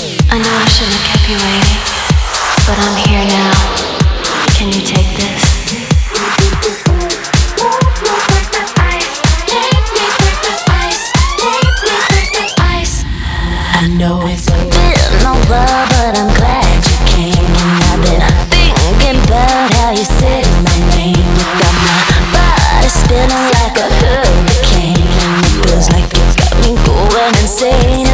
I know I shouldn't have kept you waiting, but I'm here now. Can you take this? I know it's been a while, but I'm glad you came. And I've been thinking about how you said my name. You got my body spinning like a hurricane, and it feels like you got me going insane.